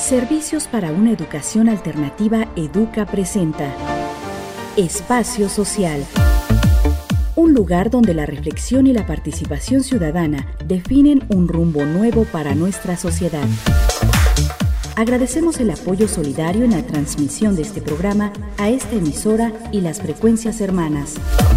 Servicios para una educación alternativa Educa presenta Espacio Social. Un lugar donde la reflexión y la participación ciudadana definen un rumbo nuevo para nuestra sociedad. Agradecemos el apoyo solidario en la transmisión de este programa a esta emisora y las frecuencias hermanas.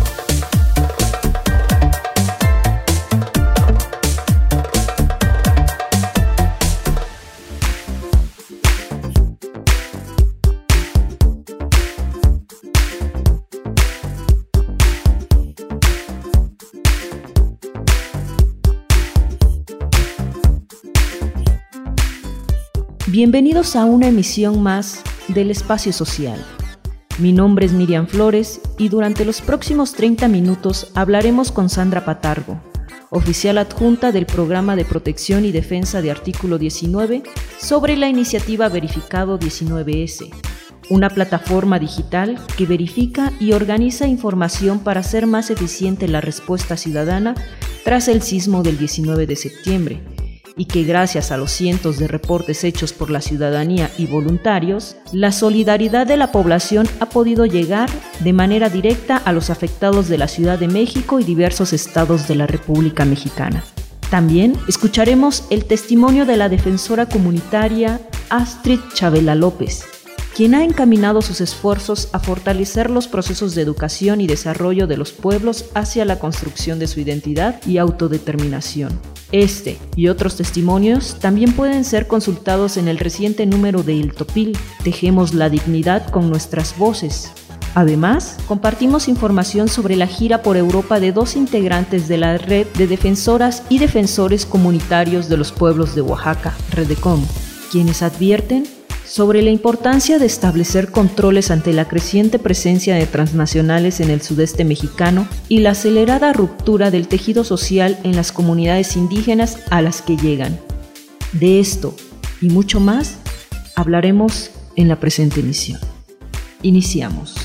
Bienvenidos a una emisión más del Espacio Social. Mi nombre es Miriam Flores y durante los próximos 30 minutos hablaremos con Sandra Patargo, oficial adjunta del Programa de Protección y Defensa de Artículo 19, sobre la iniciativa Verificado 19S, una plataforma digital que verifica y organiza información para hacer más eficiente la respuesta ciudadana tras el sismo del 19 de septiembre, y que gracias a los cientos de reportes hechos por la ciudadanía y voluntarios, la solidaridad de la población ha podido llegar de manera directa a los afectados de la Ciudad de México y diversos estados de la República Mexicana. También escucharemos el testimonio de la defensora comunitaria Astrid Chavela López, quien ha encaminado sus esfuerzos a fortalecer los procesos de educación y desarrollo de los pueblos hacia la construcción de su identidad y autodeterminación. Este y otros testimonios también pueden ser consultados en el reciente número de El Topil, Tejemos la Dignidad con Nuestras Voces. Además, compartimos información sobre la gira por Europa de dos integrantes de la Red de Defensoras y Defensores Comunitarios de los Pueblos de Oaxaca, Redecom, quienes advierten sobre la importancia de establecer controles ante la creciente presencia de transnacionales en el sudeste mexicano y la acelerada ruptura del tejido social en las comunidades indígenas a las que llegan. De esto y mucho más hablaremos en la presente emisión. Iniciamos.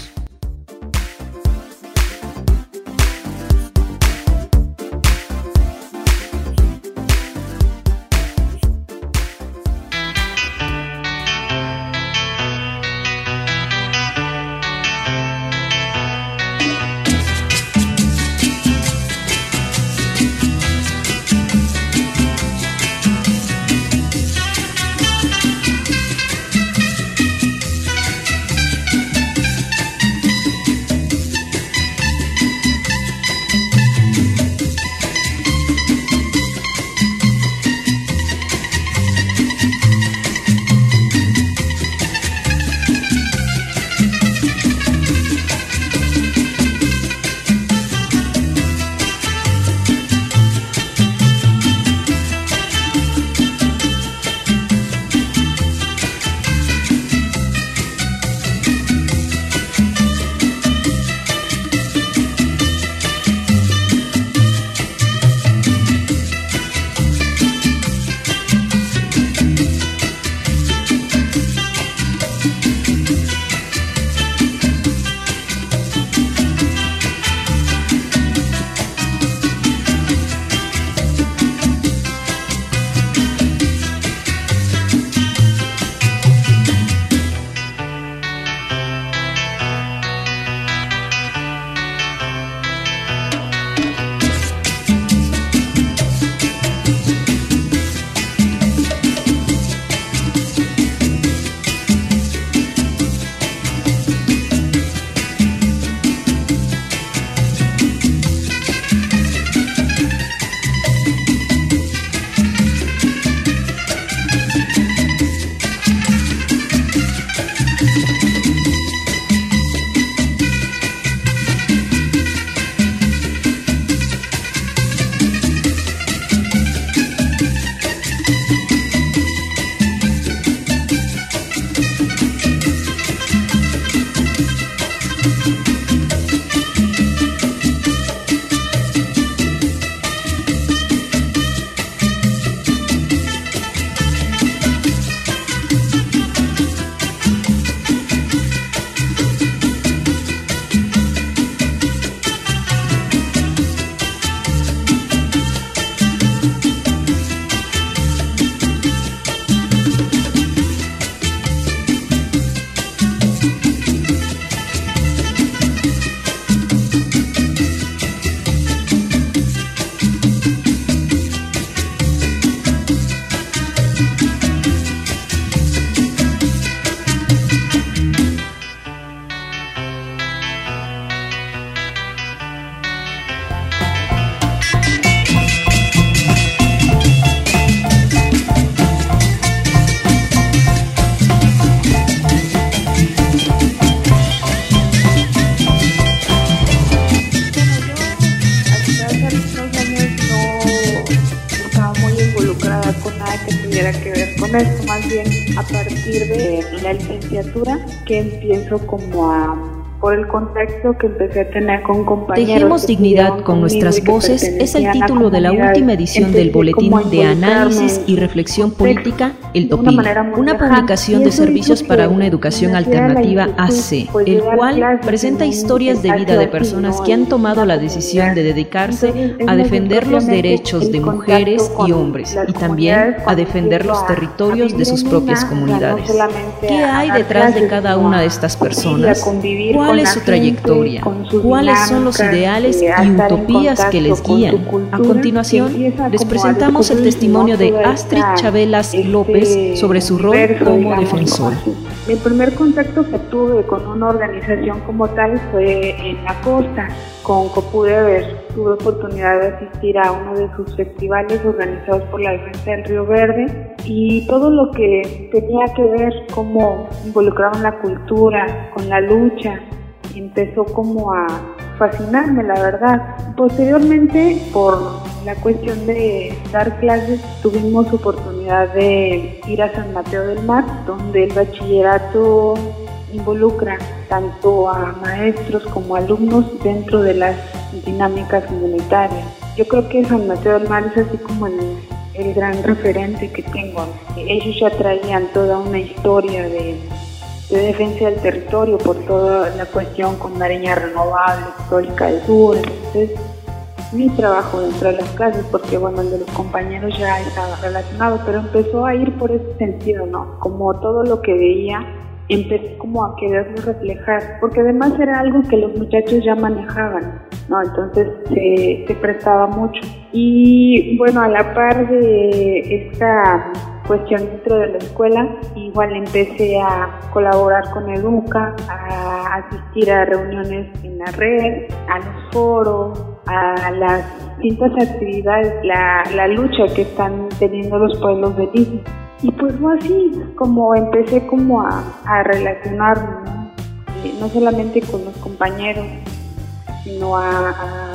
con esto, más bien a partir de la licenciatura que empiezo por el contexto que empecé a tener con compañeros. Tejemos dignidad con nuestras voces es el título de la última edición del Boletín de Análisis y Reflexión Política, El Topil, una publicación de Servicios para una Educación Alternativa AC, el cual presenta historias de vida de personas que han tomado la decisión de dedicarse a defender los derechos de mujeres y hombres y también a defender los territorios de sus propias comunidades. ¿Qué hay detrás de cada una de estas personas? ¿Cuál es su trayectoria? ¿Cuáles son los ideales y utopías que les guían? A continuación, les presentamos el testimonio de Astrid Chabelas López sobre su rol como defensora. El primer contacto que tuve con una organización como tal fue en la costa. Tuve oportunidad de asistir a uno de sus festivales organizados por la Defensa del Río Verde, y todo lo que tenía que ver cómo involucraban la cultura con la lucha empezó como a fascinarme, la verdad. Posteriormente, por la cuestión de dar clases, tuvimos oportunidad de ir a San Mateo del Mar, donde el bachillerato involucra tanto a maestros como alumnos dentro de las dinámicas comunitarias. Yo creo que San Mateo del Mar es así como el gran referente que tengo. Ellos ya traían toda una historia de defensa del territorio por toda la cuestión con Mareña Renovable, Histórica del Sur. Entonces, mi trabajo dentro de las clases, porque bueno, el de los compañeros ya estaba relacionado, pero empezó a ir por ese sentido, ¿no? Como todo lo que veía, empecé como a quererlo reflejar, porque además era algo que los muchachos ya manejaban, ¿no? Entonces se prestaba mucho. Y bueno, a la par de esta cuestión dentro de la escuela, igual empecé a colaborar con Educa, a asistir a reuniones en la red, a los foros, a las distintas actividades, la lucha que están teniendo los pueblos de Disney. Y pues fue así como empecé como a relacionarme, ¿no? No solamente con los compañeros, sino a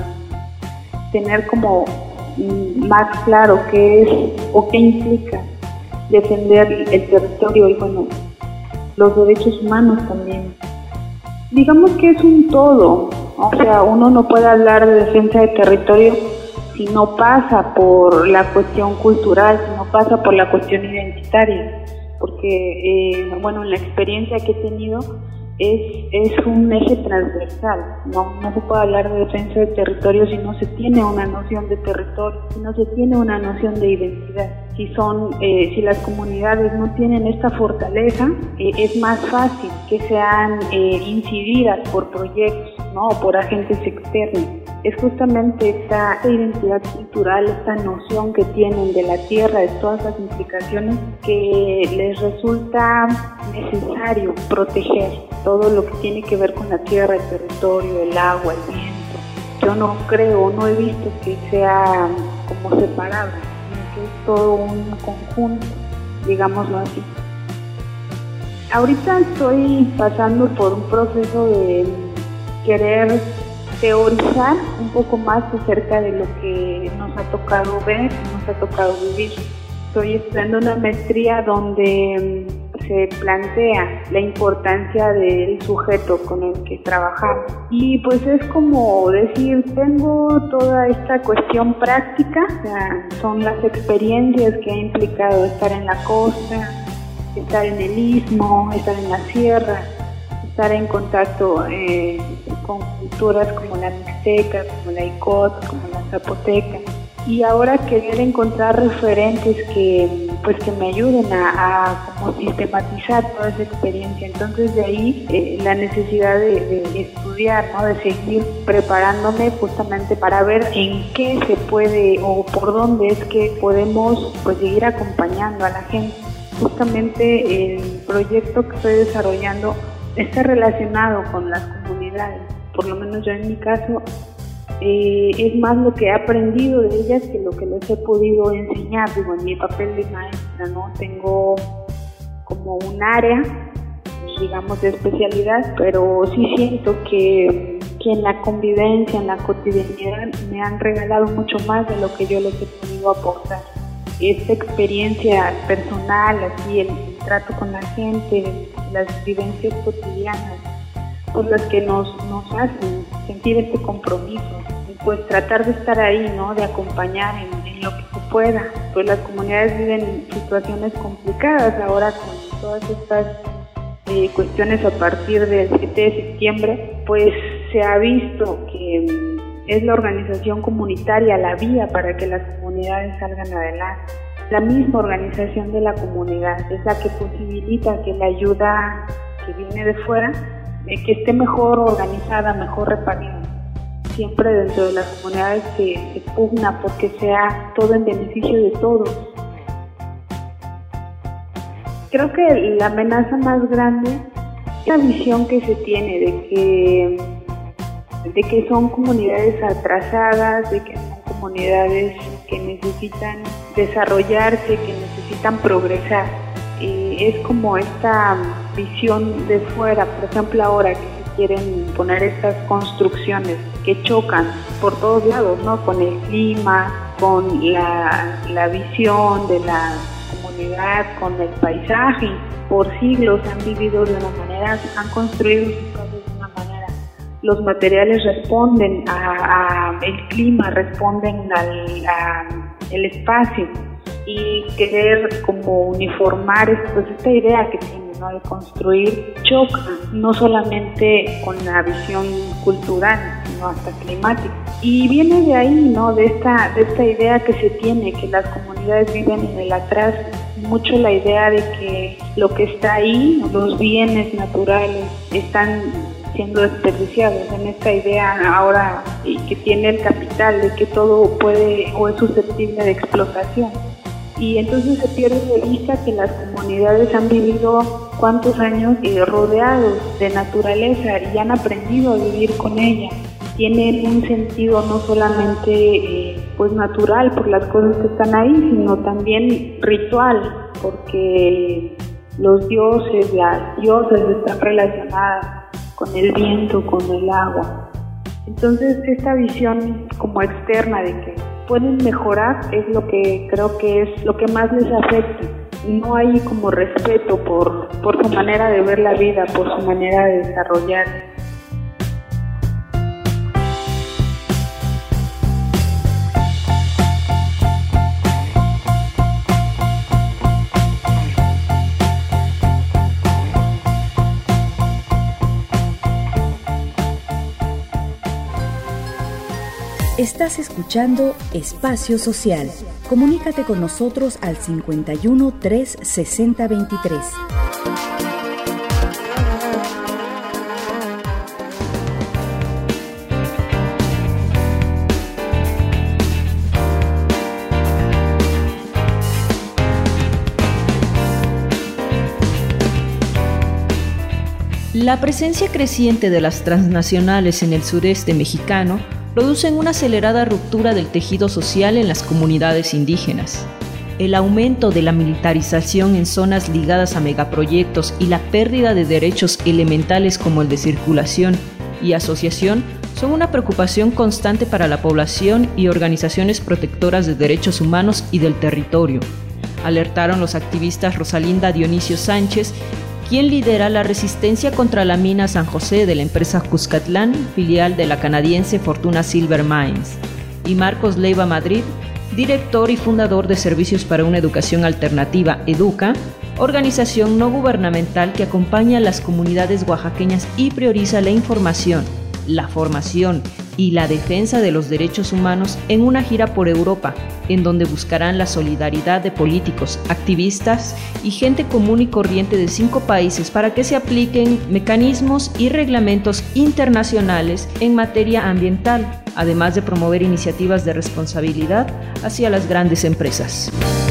tener como más claro qué es o qué implica defender el territorio y bueno, los derechos humanos también. Digamos que es un todo, ¿no? O sea, uno no puede hablar de defensa de territorio si no pasa por la cuestión cultural, si no pasa por la cuestión identitaria, porque bueno, en la experiencia que he tenido es un eje transversal, no se puede hablar de defensa de territorio si no se tiene una noción de territorio, si no se tiene una noción de identidad. Si las comunidades no tienen esta fortaleza, es más fácil que sean incididas por proyectos, ¿no? O por agentes externos. Es justamente esta identidad cultural, esta noción que tienen de la tierra, de todas las implicaciones, que les resulta necesario proteger todo lo que tiene que ver con la tierra, el territorio, el agua, el viento. Yo no he visto que sea como separable, sino que es todo un conjunto, digámoslo así. Ahorita estoy pasando por un proceso de querer teorizar un poco más acerca de lo que nos ha tocado ver, nos ha tocado vivir. Estoy estudiando una maestría donde se plantea la importancia del sujeto con el que trabajamos. Y pues es como decir, tengo toda esta cuestión práctica, o sea, son las experiencias que ha implicado estar en la costa, estar en el istmo, estar en la sierra, estar en contacto con culturas como la mixteca, como la icot, como la zapoteca, y ahora querer encontrar referentes que me ayuden a como sistematizar toda esa experiencia. Entonces de ahí la necesidad de estudiar, ¿no? De seguir preparándome justamente para ver en qué se puede o por dónde es que podemos pues seguir acompañando a la gente. Justamente el proyecto que estoy desarrollando está relacionado con las comunidades, por lo menos yo en mi caso, es más lo que he aprendido de ellas que lo que les he podido enseñar. Digo, en mi papel de maestra, ¿no? Tengo como un área, digamos, de especialidad, pero sí siento que en la convivencia, en la cotidianidad, me han regalado mucho más de lo que yo les he podido aportar. esta experiencia personal, así el trato con la gente, las vivencias cotidianas, pues las que nos hacen sentir este compromiso, y pues tratar de estar ahí, ¿no? De acompañar en lo que se pueda. Pues las comunidades viven situaciones complicadas ahora con todas estas cuestiones a partir del 7 de septiembre, pues se ha visto que es la organización comunitaria la vía para que las comunidades salgan adelante. La misma organización de la comunidad es la que posibilita que la ayuda que viene de fuera que esté mejor organizada, mejor repartida. Siempre dentro de las comunidades se pugna porque sea todo en beneficio de todos. Creo que la amenaza más grande es la visión que se tiene de que son comunidades atrasadas, de que son comunidades que necesitan desarrollarse, que necesitan progresar. Es como esta visión de fuera, por ejemplo ahora que se quieren poner estas construcciones que chocan por todos lados, ¿no? Con el clima, con la visión de la comunidad, con el paisaje. Por siglos han vivido de una manera, han construido sus casas de una manera. Los materiales responden al clima, responden al espacio, y querer como uniformar pues esta idea que tiene, ¿no? De construir choca no solamente con la visión cultural, sino hasta climática. Y viene de ahí, ¿no? De esta idea que se tiene, que las comunidades viven en el atrás, mucho la idea de que lo que está ahí, los bienes naturales, están siendo desperdiciados, en esta idea ahora que tiene el capital de que todo puede o es susceptible de explotación. Y entonces se pierde de vista que las comunidades han vivido cuántos años rodeados de naturaleza y han aprendido a vivir con ella. Tienen un sentido no solamente pues natural por las cosas que están ahí, sino también ritual, porque los dioses, las diosas están relacionadas con el viento, con el agua. Entonces esta visión como externa de que pueden mejorar es lo que creo que es lo que más les afecta. No hay como respeto por su manera de ver la vida, por su manera de desarrollar. Estás escuchando Espacio Social. Comunícate con nosotros al 51 3 60 23. La presencia creciente de las transnacionales en el sureste mexicano producen una acelerada ruptura del tejido social en las comunidades indígenas. El aumento de la militarización en zonas ligadas a megaproyectos y la pérdida de derechos elementales como el de circulación y asociación son una preocupación constante para la población y organizaciones protectoras de derechos humanos y del territorio, alertaron los activistas Rosalinda Dionisio Sánchez, quien lidera la resistencia contra la mina San José de la empresa Cuscatlán, filial de la canadiense Fortuna Silver Mines, y Marcos Leiva Madrid, director y fundador de Servicios para una Educación Alternativa, EDUCA, organización no gubernamental que acompaña a las comunidades oaxaqueñas y prioriza la información, la formación y la defensa de los derechos humanos en una gira por Europa, en donde buscarán la solidaridad de políticos, activistas y gente común y corriente de 5 países para que se apliquen mecanismos y reglamentos internacionales en materia ambiental, además de promover iniciativas de responsabilidad hacia las grandes empresas.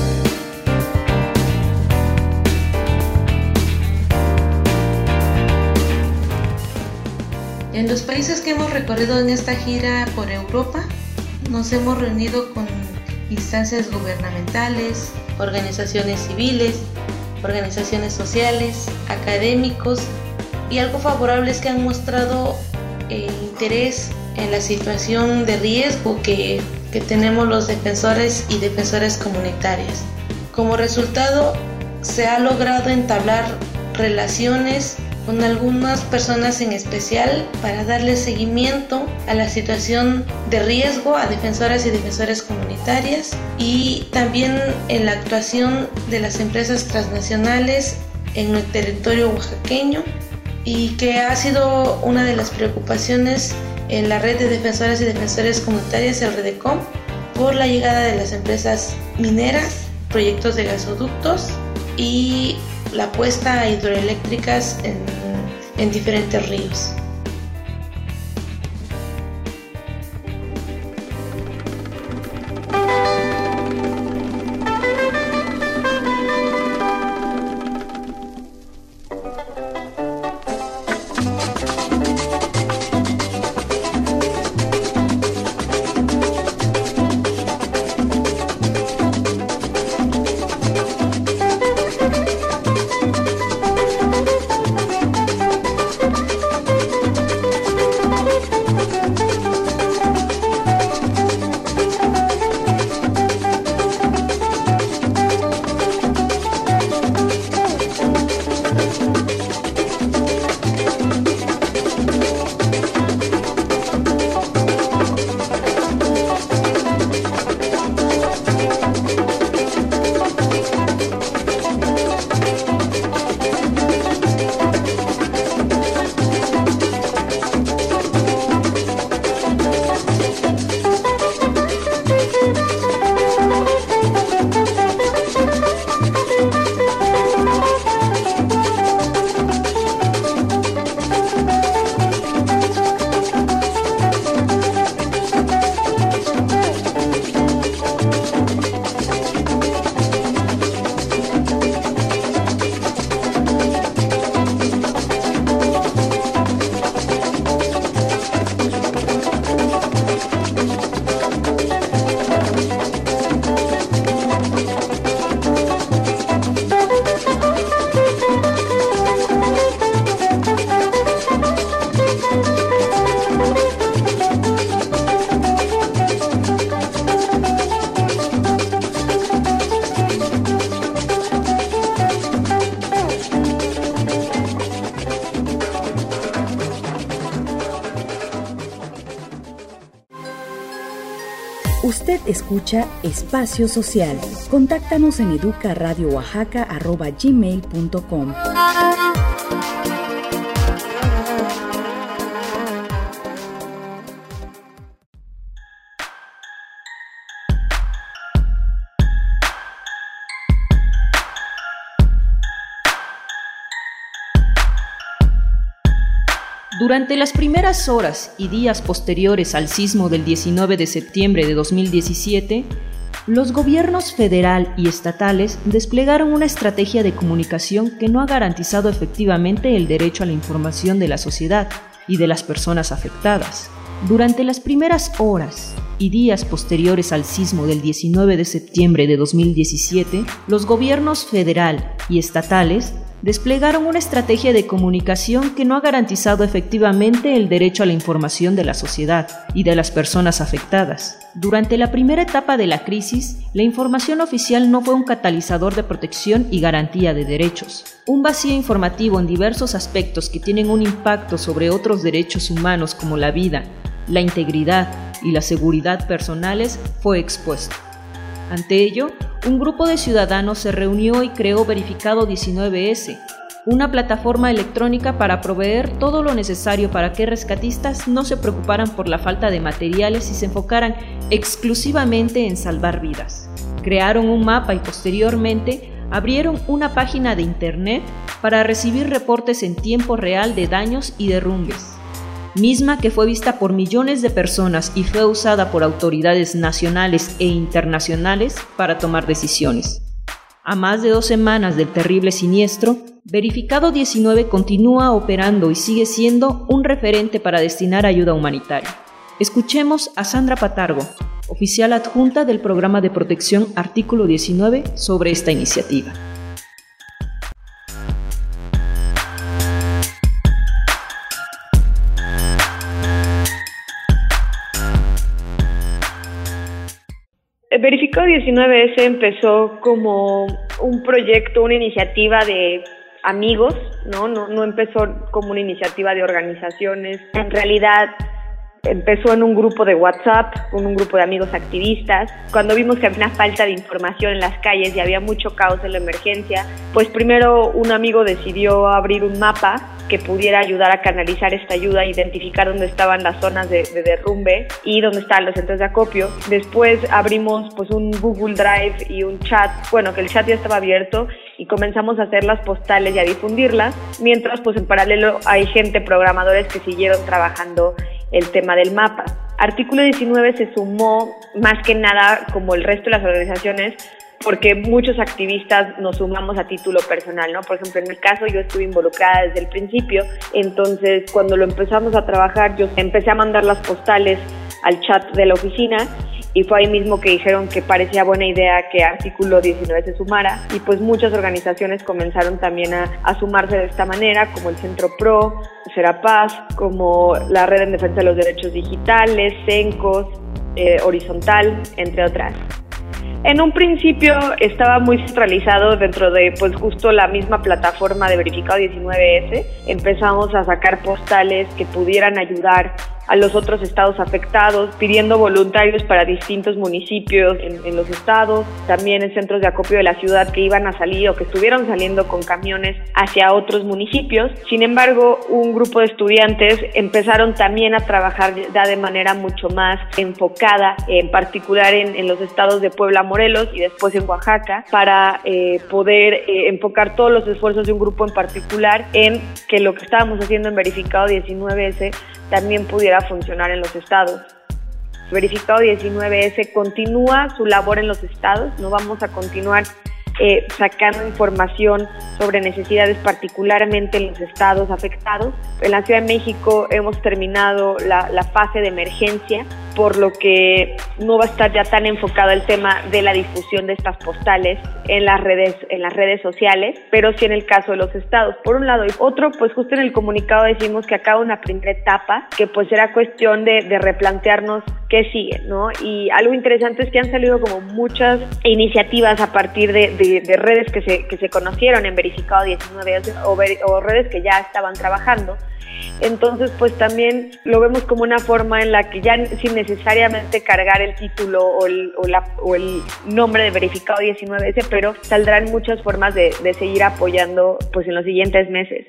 En los países que hemos recorrido en esta gira por Europa, nos hemos reunido con instancias gubernamentales, organizaciones civiles, organizaciones sociales, académicos, y algo favorable es que han mostrado interés en la situación de riesgo que que tenemos los defensores y defensoras comunitarias. Como resultado, se ha logrado entablar relaciones con algunas personas en especial para darle seguimiento a la situación de riesgo a defensoras y defensores comunitarias, y también en la actuación de las empresas transnacionales en el territorio oaxaqueño, y que ha sido una de las preocupaciones en la red de defensoras y defensores comunitarias, el REDECOM, por la llegada de las empresas mineras, proyectos de gasoductos y la puesta a hidroeléctricas en diferentes ríos. Usted escucha Espacio Social. Contáctanos en educaradiooaxaca@gmail.com. Durante las primeras horas y días posteriores al sismo del 19 de septiembre de 2017, los gobiernos federal y estatales desplegaron una estrategia de comunicación que no ha garantizado efectivamente el derecho a la información de la sociedad y de las personas afectadas. Durante las primeras horas y días posteriores al sismo del 19 de septiembre de 2017, los gobiernos federal y estatales desplegaron una estrategia de comunicación que no ha garantizado efectivamente el derecho a la información de la sociedad y de las personas afectadas. Durante la primera etapa de la crisis, la información oficial no fue un catalizador de protección y garantía de derechos. Un vacío informativo en diversos aspectos que tienen un impacto sobre otros derechos humanos como la vida, la integridad y la seguridad personales fue expuesto. Ante ello, un grupo de ciudadanos se reunió y creó Verificado 19S, una plataforma electrónica para proveer todo lo necesario para que rescatistas no se preocuparan por la falta de materiales y se enfocaran exclusivamente en salvar vidas. Crearon un mapa y posteriormente abrieron una página de internet para recibir reportes en tiempo real de daños y derrumbes, misma que fue vista por millones de personas y fue usada por autoridades nacionales e internacionales para tomar decisiones. A más de 2 semanas del terrible siniestro, Verificado 19 continúa operando y sigue siendo un referente para destinar ayuda humanitaria. Escuchemos a Sandra Patargo, oficial adjunta del Programa de Protección Artículo 19, sobre esta iniciativa. Verificado 19S empezó como un proyecto, una iniciativa de amigos, no empezó como una iniciativa de organizaciones. En realidad empezó en un grupo de WhatsApp, con un grupo de amigos activistas. Cuando vimos que había una falta de información en las calles y había mucho caos en la emergencia, pues primero un amigo decidió abrir un mapa que pudiera ayudar a canalizar esta ayuda, identificar dónde estaban las zonas de derrumbe y dónde estaban los centros de acopio. Después abrimos pues un Google Drive y un chat, que el chat ya estaba abierto, y comenzamos a hacer las postales y a difundirlas, mientras pues en paralelo hay programadores que siguieron trabajando el tema del mapa. Artículo 19 se sumó más que nada, como el resto de las organizaciones, porque muchos activistas nos sumamos a título personal, ¿no? Por ejemplo, en mi caso yo estuve involucrada desde el principio, entonces cuando lo empezamos a trabajar yo empecé a mandar las postales al chat de la oficina y fue ahí mismo que dijeron que parecía buena idea que Artículo 19 se sumara, y pues muchas organizaciones comenzaron también a sumarse de esta manera, como el Centro Pro, Serapaz, como la Red en Defensa de los Derechos Digitales, CENCOS, Horizontal, entre otras. En un principio estaba muy centralizado dentro de pues justo la misma plataforma de Verificado 19S. Empezamos a sacar postales que pudieran ayudar a los otros estados afectados, pidiendo voluntarios para distintos municipios en los estados, también en centros de acopio de la ciudad que iban a salir o que estuvieron saliendo con camiones hacia otros municipios. Sin embargo, un grupo de estudiantes empezaron también a trabajar ya de manera mucho más enfocada, en particular en los estados de Puebla, Morelos y después en Oaxaca, para poder enfocar todos los esfuerzos de un grupo en particular en que lo que estábamos haciendo en Verificado 19S también pudiera funcionar en los estados. Verificado 19S continúa su labor en los estados, no vamos a continuar sacando información sobre necesidades particularmente en los estados afectados. En la Ciudad de México hemos terminado la fase de emergencia, por lo que no va a estar ya tan enfocado el tema de la difusión de estas postales en las redes sociales, pero sí en el caso de los estados, por un lado. Y otro, pues justo en el comunicado decimos que acaba una primera etapa, que pues era cuestión de replantearnos qué sigue, ¿no? Y algo interesante es que han salido como muchas iniciativas a partir de redes que se conocieron en Verificado 19 o redes que ya estaban trabajando. Entonces, pues también lo vemos como una forma en la que ya sin necesariamente cargar el título o el nombre de Verificado 19S, pero saldrán muchas formas de seguir apoyando pues en los siguientes meses.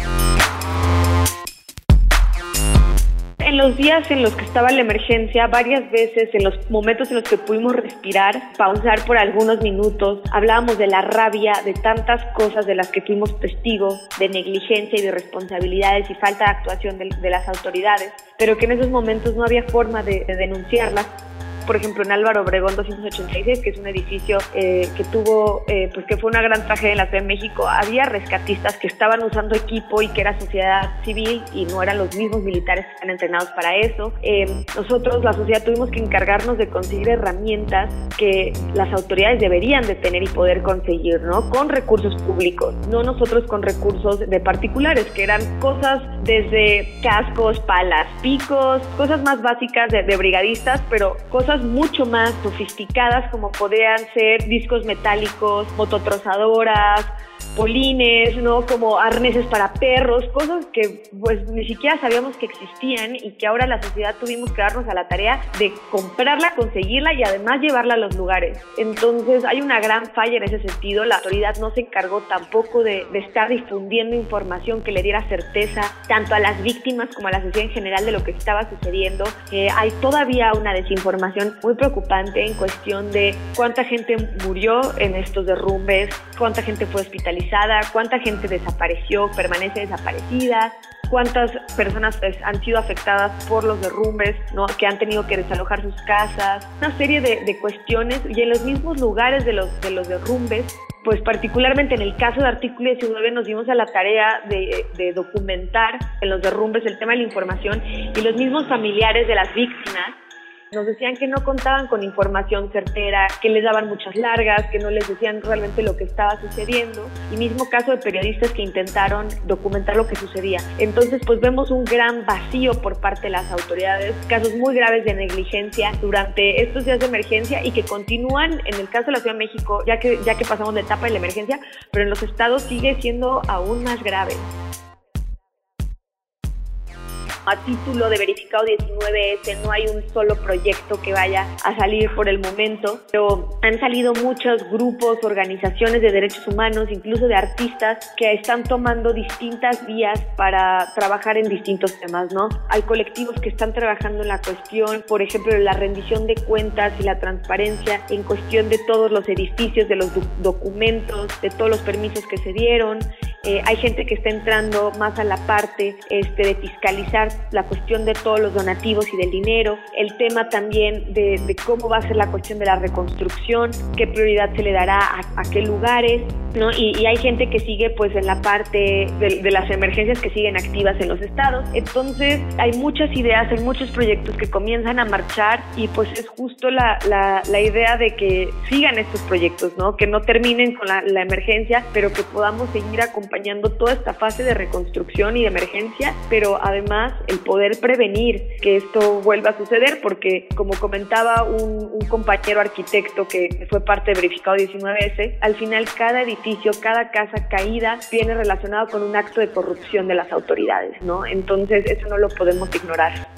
En los días en los que estaba la emergencia, varias veces, en los momentos en los que pudimos respirar, pausar por algunos minutos, hablábamos de la rabia, de tantas cosas de las que fuimos testigos, de negligencia y de irresponsabilidades y falta de actuación de las autoridades, pero que en esos momentos no había forma de denunciarlas. Por ejemplo, en Álvaro Obregón 286, que es un edificio que tuvo, pues que fue una gran tragedia en la Ciudad de México, había rescatistas que estaban usando equipo y que era sociedad civil y no eran los mismos militares que están entrenados para eso. Nosotros, la sociedad, tuvimos que encargarnos de conseguir herramientas que las autoridades deberían de tener y poder conseguir, ¿no? Con recursos públicos, no nosotros con recursos de particulares, que eran cosas desde cascos, palas, picos, cosas más básicas de brigadistas, pero cosas mucho más sofisticadas como podrían ser discos metálicos, mototrozadoras, polines, ¿no? Como arneses para perros, cosas que pues ni siquiera sabíamos que existían y que ahora la sociedad tuvimos que darnos a la tarea de comprarla, conseguirla y además llevarla a los lugares. Entonces hay una gran falla en ese sentido. La autoridad no se encargó tampoco de estar difundiendo información que le diera certeza tanto a las víctimas como a la sociedad en general de lo que estaba sucediendo. Hay todavía una desinformación muy preocupante en cuestión de cuánta gente murió en estos derrumbes, cuánta gente fue hospitalizada, cuánta gente desapareció, permanece desaparecida, cuántas personas han sido afectadas por los derrumbes, ¿no? Que han tenido que desalojar sus casas, una serie de cuestiones. Y en los mismos lugares de los derrumbes, pues particularmente en el caso de Artículo 19 nos dimos a la tarea de documentar en los derrumbes el tema de la información, y los mismos familiares de las víctimas Nos decían que no contaban con información certera, que les daban muchas largas, que no les decían realmente lo que estaba sucediendo, y mismo caso de periodistas que intentaron documentar lo que sucedía. Entonces, pues vemos un gran vacío por parte de las autoridades, casos muy graves de negligencia durante estos días de emergencia y que continúan en el caso de la Ciudad de México, ya que pasamos la etapa de la emergencia, pero en los estados sigue siendo aún más grave. A título de verificado 19S no hay un solo proyecto que vaya a salir por el momento, pero han salido muchos grupos, organizaciones de derechos humanos, incluso de artistas, que están tomando distintas vías para trabajar en distintos temas, ¿no? Hay colectivos que están trabajando en la cuestión, por ejemplo, la rendición de cuentas y la transparencia en cuestión de todos los edificios, de los documentos, de todos los permisos que se dieron. Hay gente que está entrando más a la parte de fiscalizar la cuestión de todos los donativos y del dinero, el tema también de cómo va a ser la cuestión de la reconstrucción, qué prioridad se le dará a qué lugares, ¿no? Y hay gente que sigue pues en la parte de las emergencias que siguen activas en los estados. Entonces hay muchas ideas, hay muchos proyectos que comienzan a marchar y pues es justo la idea de que sigan estos proyectos, ¿no? Que no terminen con la emergencia, pero que podamos seguir acompañando toda esta fase de reconstrucción y de emergencia, pero además el poder prevenir que esto vuelva a suceder, porque como comentaba un compañero arquitecto que fue parte de Verificado 19S, al final cada edificio, cada casa caída viene relacionado con un acto de corrupción de las autoridades, ¿no? Entonces eso no lo podemos ignorar.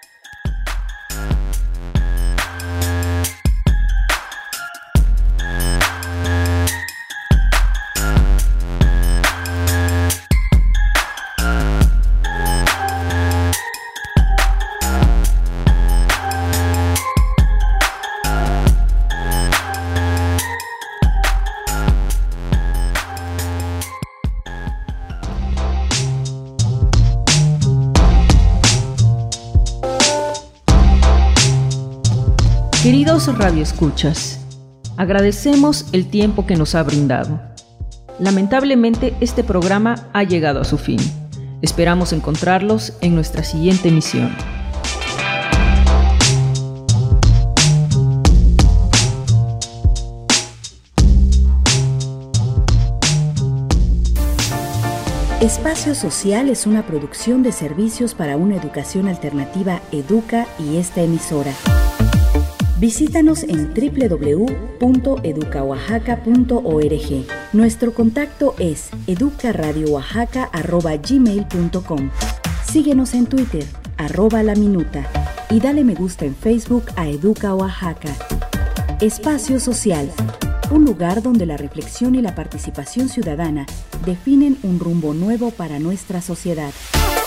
Queridos radioescuchas, agradecemos el tiempo que nos ha brindado. Lamentablemente, este programa ha llegado a su fin. Esperamos encontrarlos en nuestra siguiente emisión. Espacio Social es una producción de servicios para una educación alternativa Educa y esta emisora. Visítanos en www.educaoaxaca.org. Nuestro contacto es educaradioaxaca@gmail.com. Síguenos en Twitter, @laminuta, y dale me gusta en Facebook a Educa Oaxaca. Espacio Social, un lugar donde la reflexión y la participación ciudadana definen un rumbo nuevo para nuestra sociedad.